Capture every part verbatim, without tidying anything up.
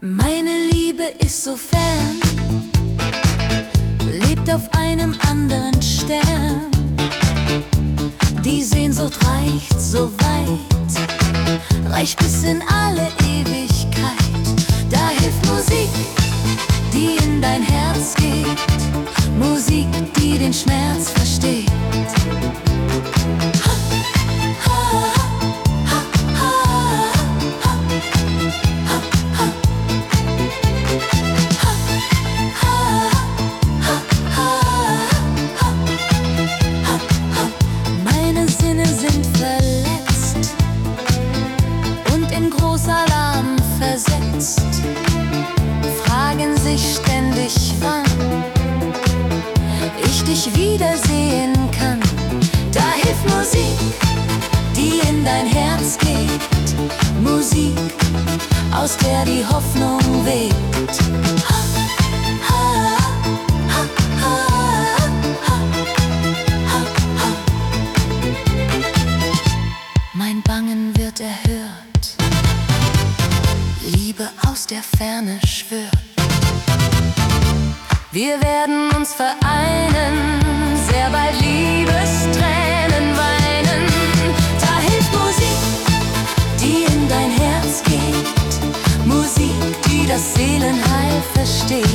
Meine Liebe ist so fern, lebt auf einem anderen Stern. Die Sehnsucht reicht so weit, reicht bis in alle Ewigkeit. Da hilft Musik, die in dein Herz geht, Musik, die den Schmerz versteht. Meine Sinne sind verletzt und in Großalarm versetzt, fragen sich ständig, wann ich dich wiedersehen kann. Da hilft Musik, die in dein Herz geht, Musik, aus der die Hoffnung weht. Mein Bangen wird erhört, Liebe aus der Ferne schwört. Wir werden uns vereinen, sehr bald Liebestränen weinen. Da hilft Musik, die in dein Herz geht, Musik, die das Seelenheil versteht.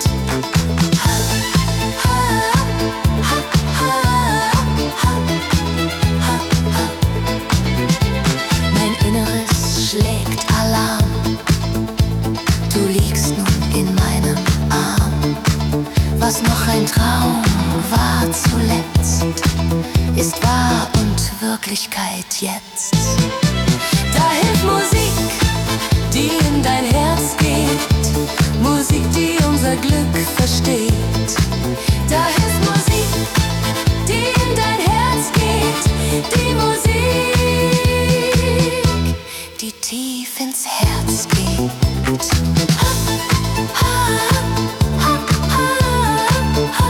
Mein Inneres schlägt Alarm, du liegst nun in meinem Arm. Was noch ein Traum war zuletzt, ist wahr und Wirklichkeit jetzt. Da hilft Musik, die in dein Herz geht, Musik, die unser Glück versteht. Da hilft Musik, die in dein Herz geht, die Musik, die tief ins Herz geht. Ha, ha, ha, ha.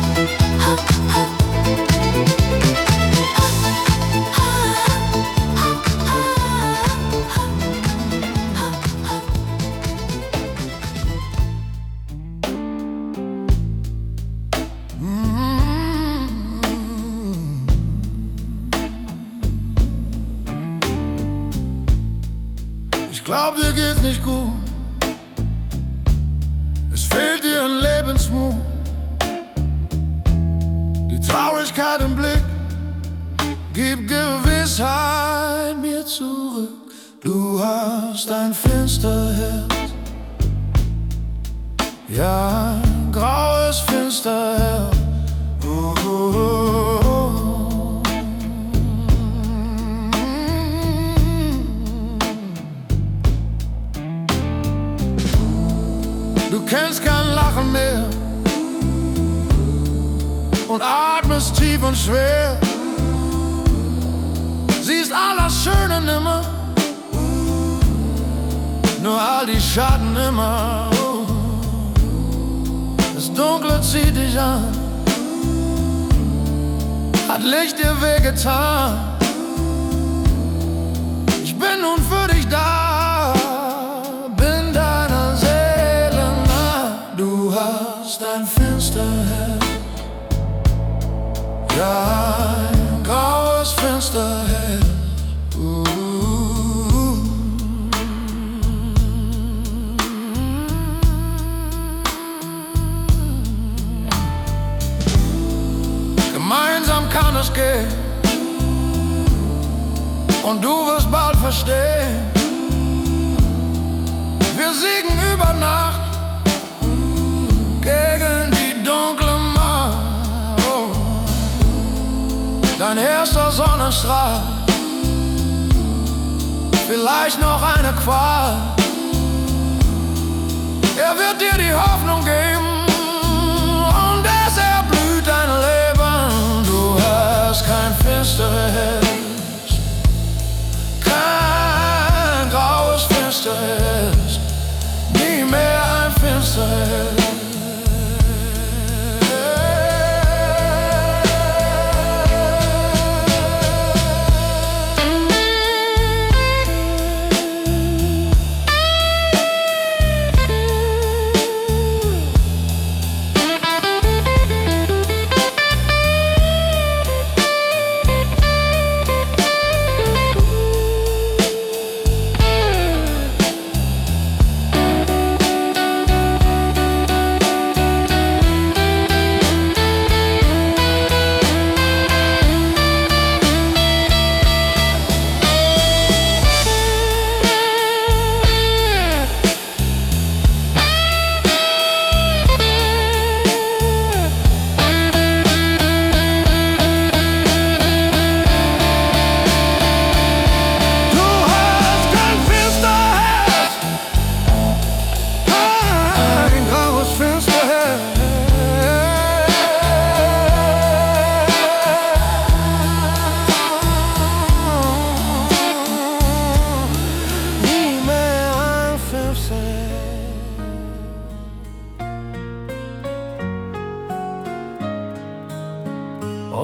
Ich glaub, dir geht's nicht gut. Es fehlt dir ein Lebensmut. Die Traurigkeit im Blick gibt Gewissheit mir zurück. Du hast ein finster Herz, ja, ein graues finster Herz. Oh, oh, oh, oh. Du kennst kein Lachen mehr und atmest tief und schwer. Siehst all das Schöne nimmer, nur all die Schatten immer. Das Dunkle zieht dich an, hat Licht dir wehgetan. Ich bin nun für dich da, bin deiner Seele nah. Du hast ein finster Herz, ja, ein graues finster Herz. Uh. Gemeinsam kann es gehen und du wirst bald verstehen. Wir siegen über Nacht gegen die dunkle Macht. Oh. Dein erster Sonnenstrahl, vielleicht noch eine Qual. Er wird dir die Hoffnung geben und es erblüht dein Leben. Du hast kein finsteres Herz, kein graues finsteres Herz, nie mehr ein finsteres Herz.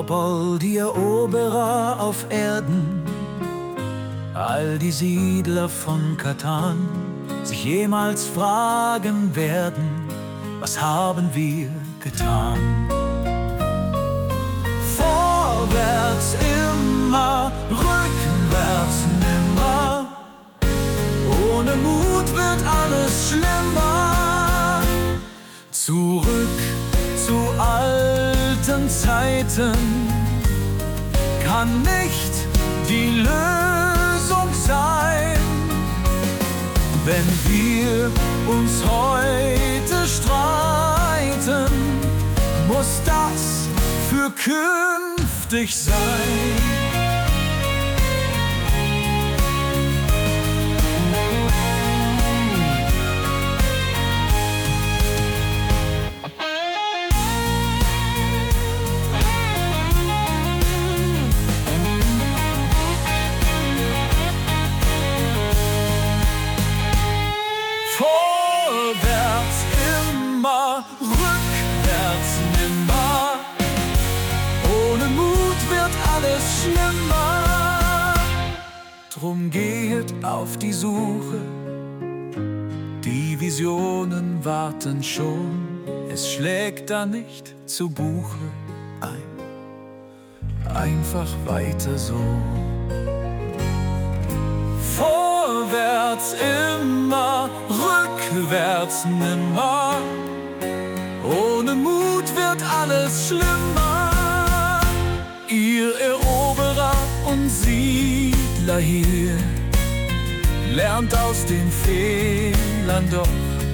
ob all die Eroberer auf Erden, all die Siedler von Katan, sich jemals fragen werden, was haben wir getan? Vorwärts immer, rückwärts nimmer. Ohne Mut wird alles schlimmer. Zurück zu alten Zeiten kann nicht die Lösung sein. Wenn wir uns heute streiten, muss das für künftig sein. Vorwärts immer, rückwärts nimmer. Ohne Mut wird alles schlimmer. Drum geht auf die Suche, die Visionen warten schon. Es schlägt da nicht zu Buche ein, einfach weiter so. Vorwärts immer, rückwärts nimmer. Ohne Mut wird alles schlimmer. Ihr Eroberer und Siedler hier, lernt aus den Fehlern doch.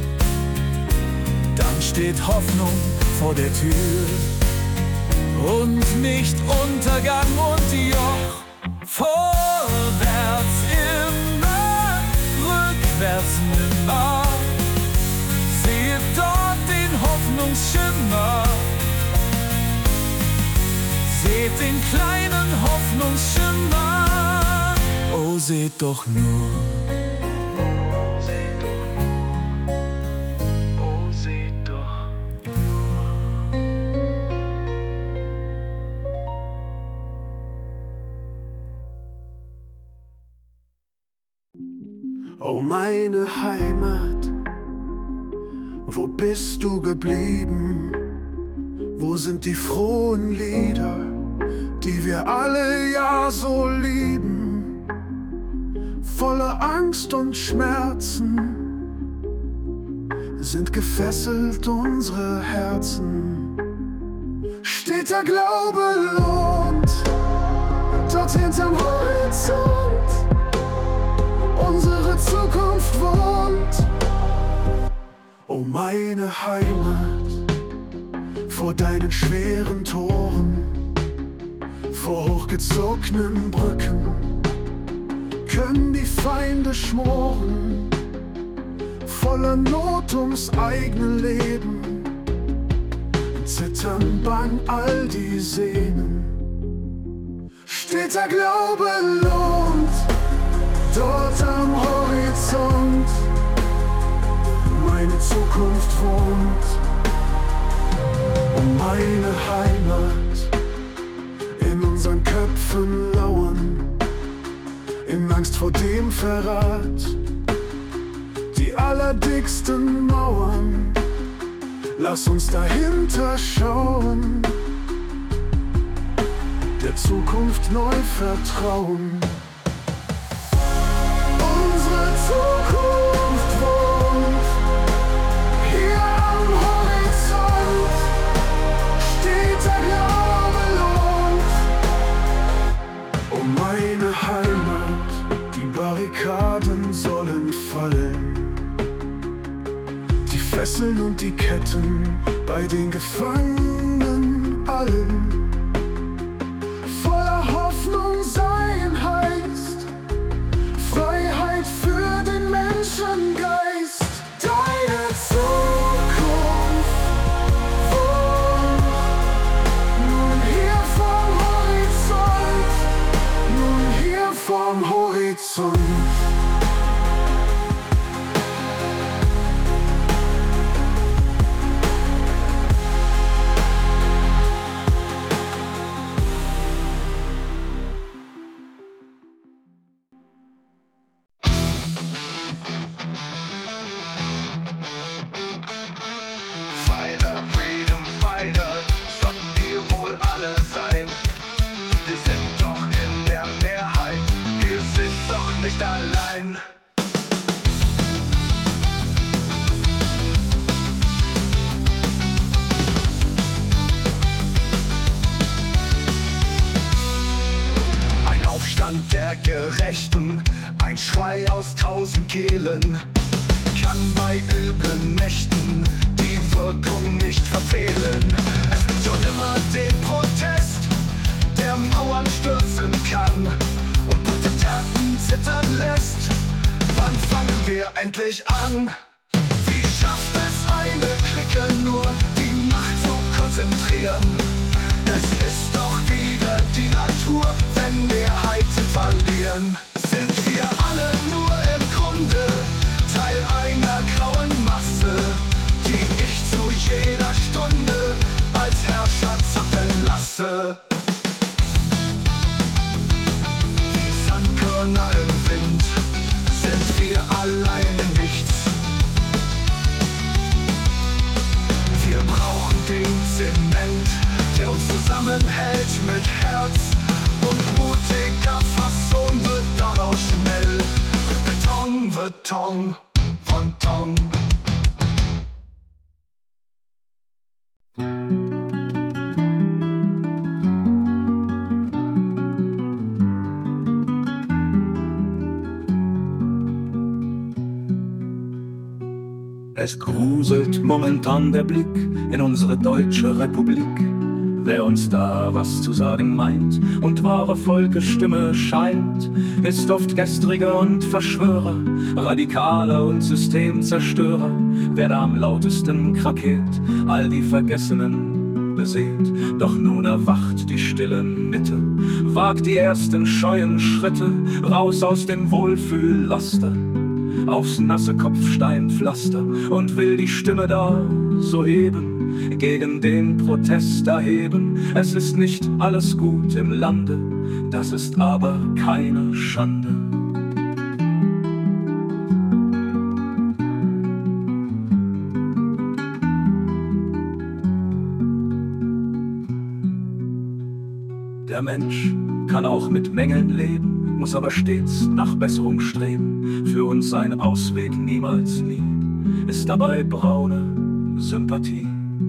Dann steht Hoffnung vor der Tür und nicht Untergang und Joch. Vorwärts immer, rückwärts nimmer. Seht dort den Hoffnungsschimmer. Seht den kleinen Hoffnungsschimmer. Oh, seht doch nur. Oh, seht doch nur. Oh, meine Heimat, wo bist du geblieben? Wo sind die frohen Lieder, die wir alle ja so lieben? Voller Angst und Schmerzen sind gefesselt unsere Herzen. Steht der Glaube lohnt, dort hinterm Horizont unsere Zukunft wohnt. Oh, meine Heimat, vor deinen schweren Toren, vor hochgezogenen Brücken, können die Feinde schmoren, voller Not ums eigene Leben, zittern bang all die Sehnen. Steht der Glaube lohnt, dort am Horizont meine Zukunft wohnt. Und meine Heimat in unseren Köpfen lauern, in Angst vor dem Verrat, die allerdicksten Mauern. Lass uns dahinter schauen, der Zukunft neu vertrauen. Unsere Zukunft wohnt hier am Horizont, steht der Glaube lohnt. Oh, meine Heimat, die Barrikaden sollen fallen, die Fesseln und die Ketten bei den Gefangenen allen. Voller Hoffnung sein heißt Freiheit für den Menschengeist. Deine Zukunft wohnt nun hier vom Horizont, nun hier vom Horizont. nicht allein. Ein Aufstand der Gerechten, ein Schrei aus tausend Kehlen, kann bei üblen Mächten die Wirkung nicht verfehlen. Es gibt schon immer den Protest, der Mauern stürzen kann und Potentaten zittern lässt. Wann fangen wir endlich an? Wie schafft es eine Clique nur, die Macht zu konzentrieren? Es ist doch wieder die Natur, wenn Mehrheiten verlieren. Sind wir alle nur im Grunde Teil einer grauen Masse, die ich zu jeder Stunde als Herrscher zappeln lasse? Wie Sandkörner im Wind sind wir alleine nichts. Wir brauchen den Zement, der uns zusammenhält mit Herz und mutiger Fasson wird daraus schnell. Beton, Beton, Ponton. Es gruselt momentan der Blick in unsere deutsche Republik. Wer uns da was zu sagen meint und wahre Volkesstimme scheint, ist oft gestriger und Verschwörer, Radikaler und Systemzerstörer. Wer da am lautesten krakeelt, all die Vergessenen beseelt. Doch nun erwacht die stille Mitte, wagt die ersten scheuen Schritte raus aus dem Wohlfühllaster, aufs nasse Kopfsteinpflaster und will die Stimme da so heben, gegen den Protest erheben. Es ist nicht alles gut im Lande, das ist aber keine Schande. Der Mensch kann auch mit Mängeln leben, muss aber stets nach Besserung streben. Für uns ein Ausweg niemals nie, ist dabei braune Sympathie.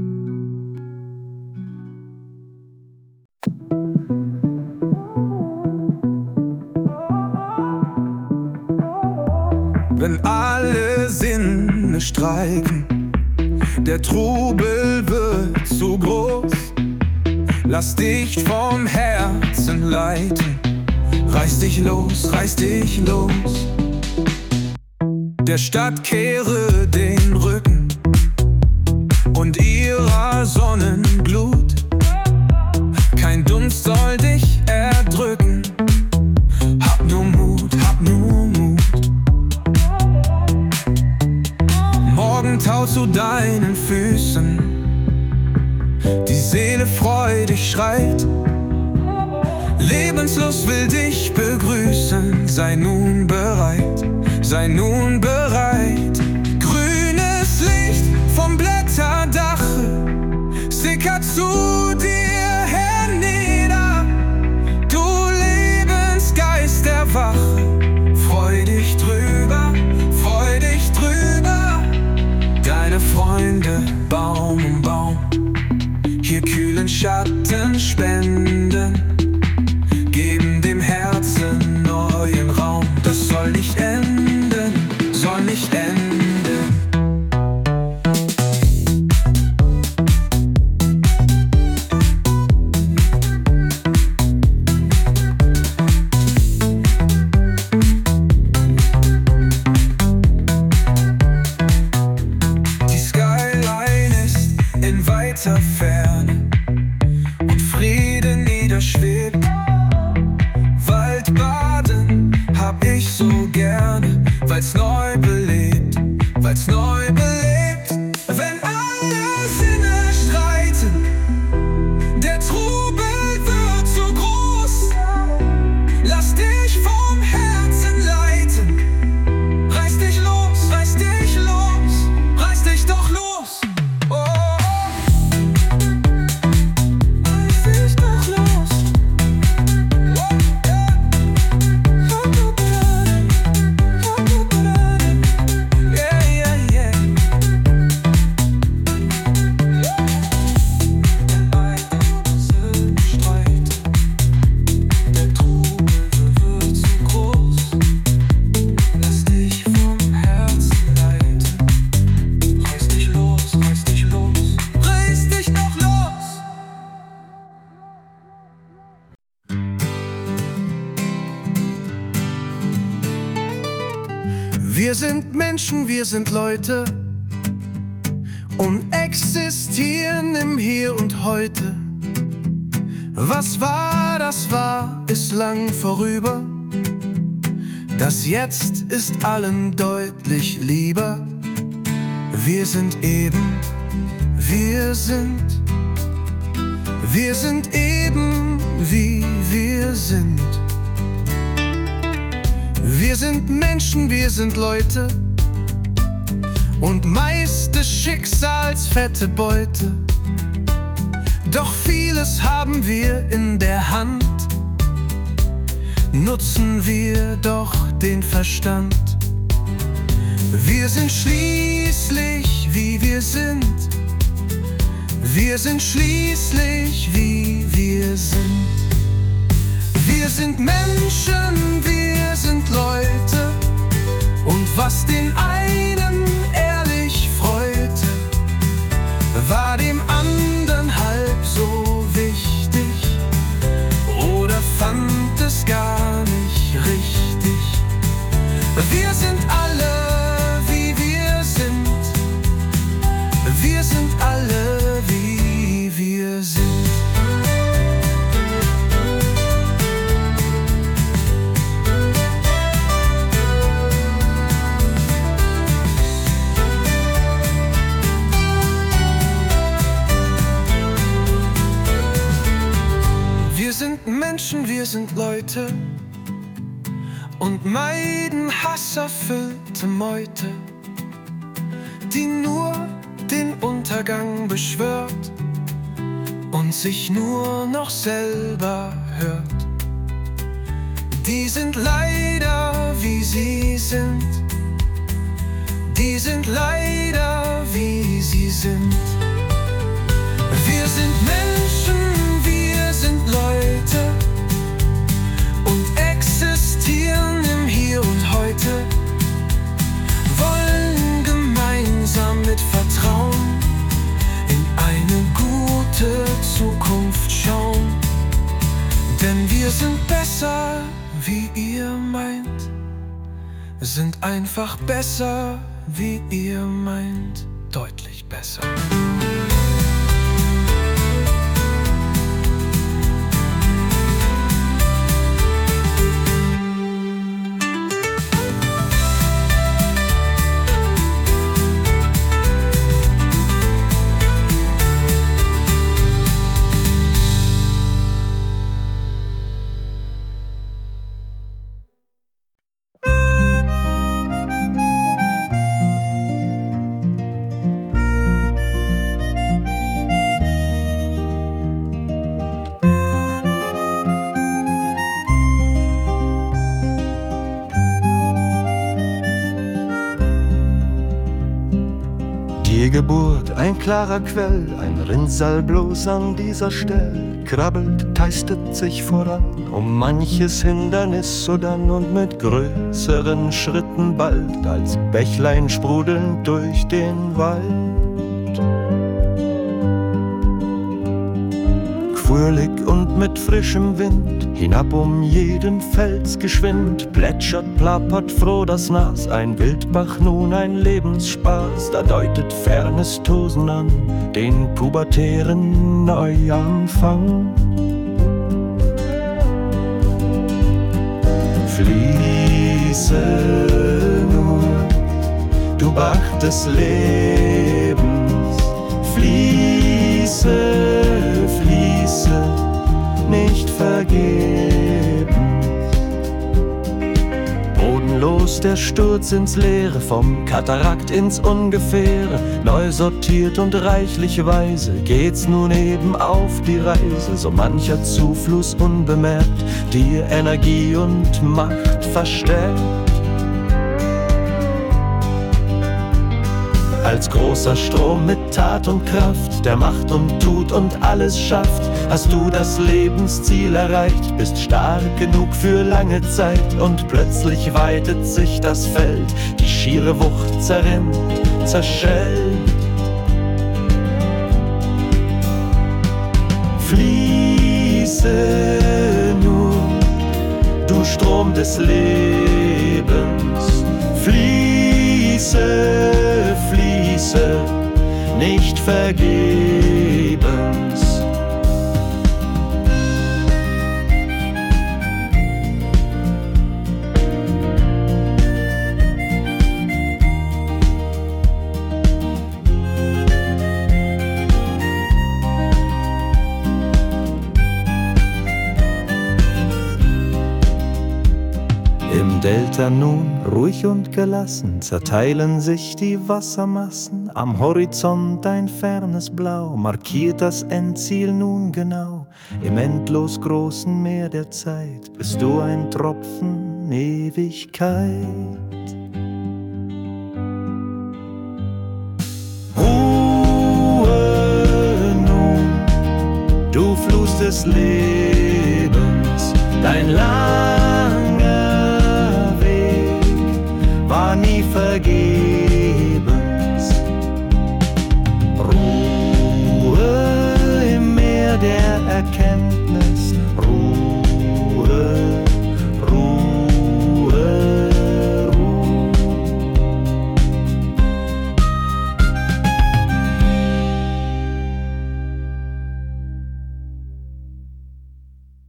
Wenn alle Sinne streiken, der Trubel wird zu groß. Lass dich vom Herzen leiten, reiß dich los, reiß dich los. Der Stadt kehre den Rücken und ihrer Sonnenglut. Kein Dunst soll dich erdrücken, hab nur Mut, hab nur Mut. Morgen taut zu deinen Füßen, die Seele freudig schreit. Lebenslust will dich begrüßen, sei nun bereit, sei nun bereit. Grünes Licht vom Blätterdache sickert zu dir hernieder. Du Lebensgeist erwache, freu dich drüber, freu dich drüber. Deine Freunde Baum um Baum hier kühlen Schatten spenden, geben dem Herzen neuen Raum. Das soll nicht enden, soll nicht enden. Die Skyline ist in weiter Ferne und Friede niederschwebt. Waldbaden hab ich so gerne, weil's neu belebt, weil's neu belebt. Wenn alle Sinne streiten, der Trubel wird zu groß. Lass dich vom Herzen leiten, reiß dich los, reiß dich los, reiß dich doch los. Oh, oh. Reiß dich doch los. Oh, yeah. Wir sind Menschen, wir sind Leute und existieren im Hier und Heute. Was war, das war, ist lang vorüber. Das Jetzt ist allen deutlich lieber. Wir sind eben, wir sind. Wir sind eben, wie wir sind. Wir sind Menschen, wir sind Leute und meist des Schicksals fette Beute. Doch vieles haben wir in der Hand, nutzen wir doch den Verstand. Wir sind schließlich, wie wir sind. Wir sind schließlich, wie wir sind. Wir sind Menschen, wir sind Leute. Und was den einen ehrlich freute, war dem anderen halb so wichtig. Oder fand es gar nicht richtig. Wir sind alle, wie wir sind. Wir sind alle, wie wir sind. Wir sind Menschen, wir sind Leute und meiden hasserfüllte Meute, die nur den Untergang beschwört und sich nur noch selber hört. Die sind leider, wie sie sind. Die sind leider, wie sie sind. Wir sind Menschen, wir sind Leute und existieren im Hier und Heute. Wollen gemeinsam mit Vertrauen in eine gute Zukunft schauen. Denn wir sind besser, wie ihr meint. Sind einfach besser, wie ihr meint. Deutlich besser. Die Geburt, ein klarer Quell, ein Rinnsal bloß an dieser Stelle, krabbelt, tastet sich voran, um manches Hindernis sodann und mit größeren Schritten bald, als Bächlein sprudelnd durch den Wald. Fröhlich und mit frischem Wind, hinab um jeden Fels geschwind, plätschert, plappert froh das Nas, ein Wildbach nun ein Lebensspaß, da deutet fernes Tosen an, den pubertären Neuanfang. Fließe nur, du Bach des Lebens, fließe, fließe, nicht vergebens. Bodenlos der Sturz ins Leere, vom Katarakt ins Ungefähre, neu sortiert und reichlich weise geht's nun eben auf die Reise, so mancher Zufluss unbemerkt dir Energie und Macht verstärkt. Als großer Strom mit Tat und Kraft, der macht und tut und alles schafft, hast du das Lebensziel erreicht, bist stark genug für lange Zeit und plötzlich weitet sich das Feld, die schiere Wucht zerrinnt, zerschellt. Fließe nur, du Strom des Lebens, fließe vergebens. Im Delta nun, ruhig und gelassen, zerteilen sich die Wassermassen. Am Horizont ein fernes Blau markiert das Endziel nun genau. Im endlos großen Meer der Zeit bist du ein Tropfen Ewigkeit. Ruhe nun, du Fluss des Lebens, dein langer Weg war nie vergebens. Ruhe im Meer der Erkenntnis,